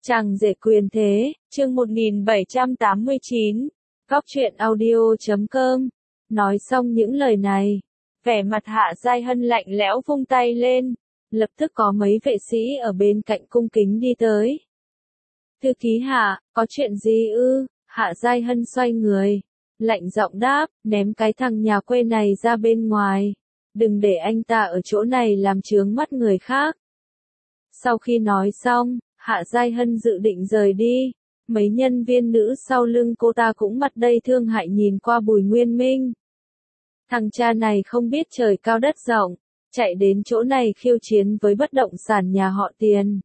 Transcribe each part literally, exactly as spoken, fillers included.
Chàng rể quyền thế, chương một nghìn bảy trăm tám mươi chín, Góc truyện audio chấm com. Nói xong những lời này, vẻ mặt Hạ Giai Hân lạnh lẽo vung tay lên, lập tức có mấy vệ sĩ ở bên cạnh cung kính đi tới. Thư ký Hạ, có chuyện gì ư? Hạ Giai Hân xoay người, lạnh giọng đáp, ném cái thằng nhà quê này ra bên ngoài, đừng để anh ta ở chỗ này làm chướng mắt người khác. Sau khi nói xong, Hạ Giai Hân dự định rời đi, mấy nhân viên nữ sau lưng cô ta cũng mặt đầy thương hại nhìn qua Bùi Nguyên Minh. Thằng cha này không biết trời cao đất rộng, chạy đến chỗ này khiêu chiến với bất động sản nhà họ Tiền.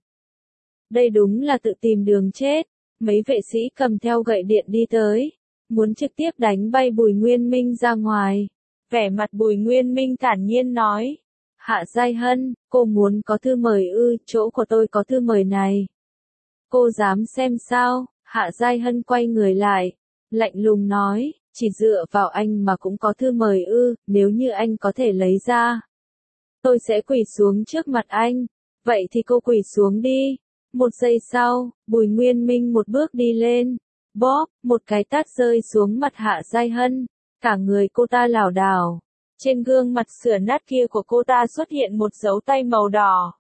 Đây đúng là tự tìm đường chết. Mấy vệ sĩ cầm theo gậy điện đi tới, muốn trực tiếp đánh bay Bùi Nguyên Minh ra ngoài. Vẻ mặt Bùi Nguyên Minh thản nhiên nói, Hạ Giai Hân, cô muốn có thư mời ư? Chỗ của tôi có thư mời này. Cô dám xem sao? Hạ Giai Hân quay người lại, lạnh lùng nói, chỉ dựa vào anh mà cũng có thư mời ư? Nếu như anh có thể lấy ra, tôi sẽ quỳ xuống trước mặt anh. Vậy thì cô quỳ xuống đi. Một giây sau, Bùi Nguyên Minh một bước đi lên, bóp, một cái tát rơi xuống mặt Hạ Giai Hân, cả người cô ta lảo đảo. Trên gương mặt sửa nát kia của cô ta xuất hiện một dấu tay màu đỏ.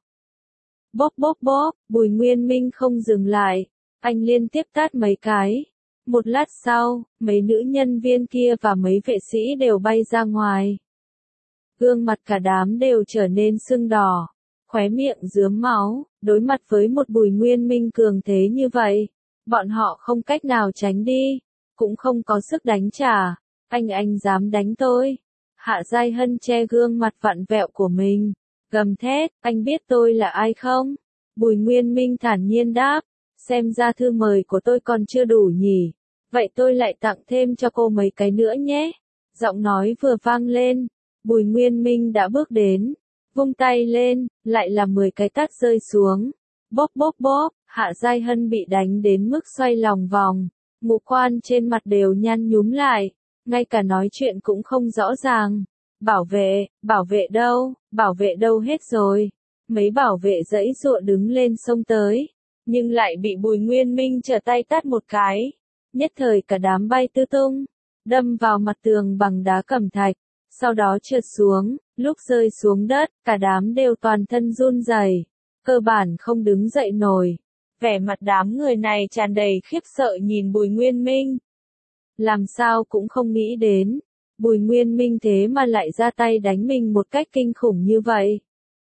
Bóp bóp bóp, Bùi Nguyên Minh không dừng lại, anh liên tiếp tát mấy cái. Một lát sau, mấy nữ nhân viên kia và mấy vệ sĩ đều bay ra ngoài. Gương mặt cả đám đều trở nên sưng đỏ, khóe miệng rướm máu, đối mặt với một Bùi Nguyên Minh cường thế như vậy, bọn họ không cách nào tránh đi, cũng không có sức đánh trả. Anh anh dám đánh tôi? Hạ Giai Hân che gương mặt vặn vẹo của mình, gầm thét, anh biết tôi là ai không? Bùi Nguyên Minh thản nhiên đáp, xem ra thư mời của tôi còn chưa đủ nhỉ, vậy tôi lại tặng thêm cho cô mấy cái nữa nhé. Giọng nói vừa vang lên, Bùi Nguyên Minh đã bước đến, vung tay lên, lại là mười cái tát rơi xuống. Bóp bóp bóp, Hạ Giai Hân bị đánh đến mức xoay lòng vòng, ngũ quan trên mặt đều nhăn nhúm lại, ngay cả nói chuyện cũng không rõ ràng. Bảo vệ, bảo vệ đâu, bảo vệ đâu hết rồi. Mấy bảo vệ giãy giụa đứng lên xông tới, nhưng lại bị Bùi Nguyên Minh trở tay tát một cái. Nhất thời cả đám bay tứ tung, đâm vào mặt tường bằng đá cẩm thạch, sau đó trượt xuống, lúc rơi xuống đất, cả đám đều toàn thân run rẩy, cơ bản không đứng dậy nổi. Vẻ mặt đám người này tràn đầy khiếp sợ nhìn Bùi Nguyên Minh. Làm sao cũng không nghĩ đến, Bùi Nguyên Minh thế mà lại ra tay đánh mình một cách kinh khủng như vậy.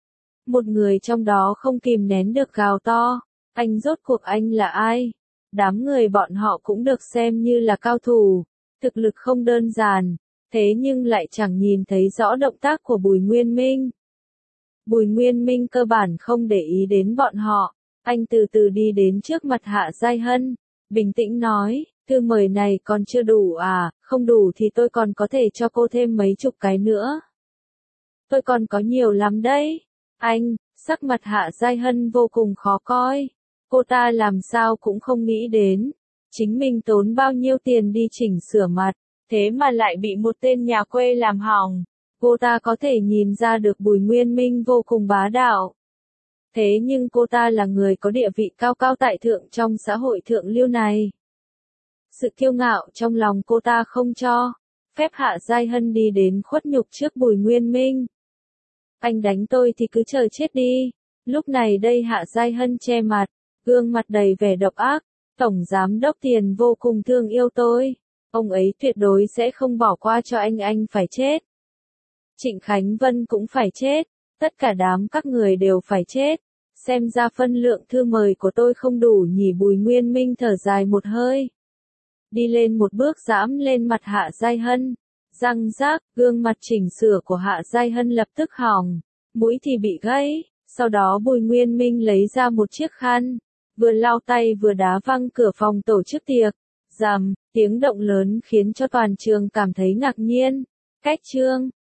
Một người trong đó không kìm nén được gào to, anh rốt cuộc anh là ai? Đám người bọn họ cũng được xem như là cao thủ, thực lực không đơn giản, thế nhưng lại chẳng nhìn thấy rõ động tác của Bùi Nguyên Minh. Bùi Nguyên Minh cơ bản không để ý đến bọn họ, anh từ từ đi đến trước mặt Hạ Giai Hân, bình tĩnh nói, thư mời này còn chưa đủ à? Không đủ thì tôi còn có thể cho cô thêm mấy chục cái nữa. Tôi còn có nhiều lắm đấy. Anh, sắc mặt Hạ Giai Hân vô cùng khó coi. Cô ta làm sao cũng không nghĩ đến, chính mình tốn bao nhiêu tiền đi chỉnh sửa mặt, thế mà lại bị một tên nhà quê làm hỏng. Cô ta có thể nhìn ra được Bùi Nguyên Minh vô cùng bá đạo. Thế nhưng cô ta là người có địa vị cao cao tại thượng trong xã hội thượng lưu này. Sự kiêu ngạo trong lòng cô ta không cho phép Hạ Giai Hân đi đến khuất nhục trước Bùi Nguyên Minh. Anh đánh tôi thì cứ chờ chết đi. Lúc này đây Hạ Giai Hân che mặt, gương mặt đầy vẻ độc ác. Tổng giám đốc Tiền vô cùng thương yêu tôi. Ông ấy tuyệt đối sẽ không bỏ qua cho anh anh phải chết. Trịnh Khánh Vân cũng phải chết. Tất cả đám các người đều phải chết. Xem ra phân lượng thư mời của tôi không đủ nhỉ. Bùi Nguyên Minh thở dài một hơi, đi lên một bước giẫm lên mặt Hạ Giai Hân. Răng rác, gương mặt chỉnh sửa của Hạ Giai Hân lập tức hỏng, mũi thì bị gãy. Sau đó Bùi Nguyên Minh lấy ra một chiếc khăn, vừa lau tay vừa đá văng cửa phòng tổ chức tiệc. Rầm, tiếng động lớn khiến cho toàn trường cảm thấy ngạc nhiên. Cách chương